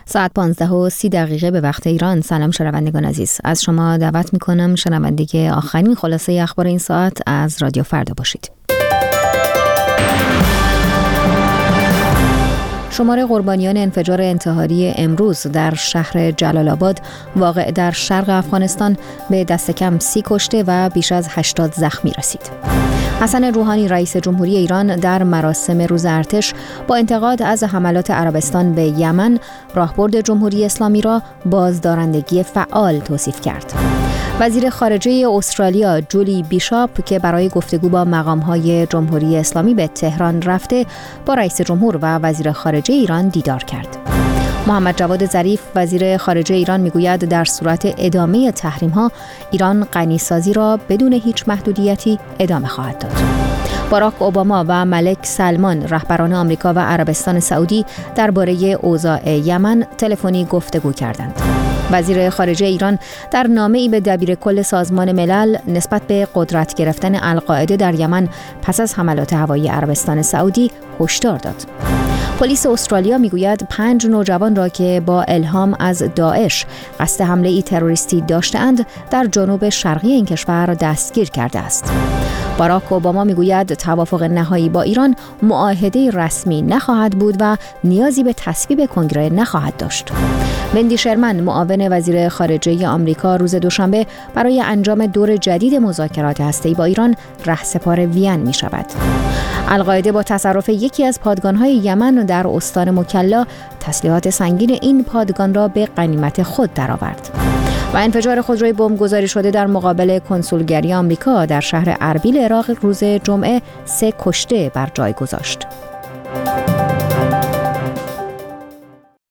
ساعت 15:30 به وقت ایران. سلام شنوندگان عزیز، از شما دعوت میکنم شنونده آخرین خلاصه اخبار این ساعت از رادیو فردا باشید. شمار قربانیان انفجار انتحاری امروز در شهر جلال آباد واقع در شرق افغانستان به دست کم 30 کشته و بیش از 80 زخمی رسید. حسن روحانی رئیس جمهوری ایران در مراسم روز ارتش با انتقاد از حملات عربستان به یمن راهبرد جمهوری اسلامی را بازدارندگی فعال توصیف کرد. وزیر خارجه استرالیا جولی بیشاپ که برای گفتگو با مقام‌های جمهوری اسلامی به تهران رفته با رئیس جمهور و وزیر خارجه ایران دیدار کرد. محمد جواد ظریف وزیر خارجه ایران میگوید در صورت ادامه تحریم‌ها ایران غنیسازی را بدون هیچ محدودیتی ادامه خواهد داد. باراک اوباما و ملک سلمان رهبران آمریکا و عربستان سعودی درباره اوضاع یمن تلفنی گفتگو کردند. وزیر خارجه ایران در نامه‌ای به دبیر کل سازمان ملل نسبت به قدرت گرفتن القاعده در یمن پس از حملات هوایی عربستان سعودی هشدار داد. پلیس استرالیا میگوید 5 نوجوان را که با الهام از داعش قصد حمله تروریستی داشته‌اند در جنوب شرقی این کشور دستگیر کرده است. باراک اوباما میگوید توافق نهایی با ایران معاهده رسمی نخواهد بود و نیازی به تصویب کنگره نخواهد داشت. وندی شرمن معاون وزیر خارجه آمریکا روز دوشنبه برای انجام دور جدید مذاکرات هسته‌ای با ایران رهسپار وین می شود. القاعده با تصرف یکی از پادگان‌های یمن در استان مکلا تسلیحات سنگین این پادگان را به غنیمت خود درآورد. و انفجار خودروی بمبگذاری شده در مقابل کنسولگری آمریکا در شهر اربیل عراق روز جمعه 3 کشته بر جای گذاشت.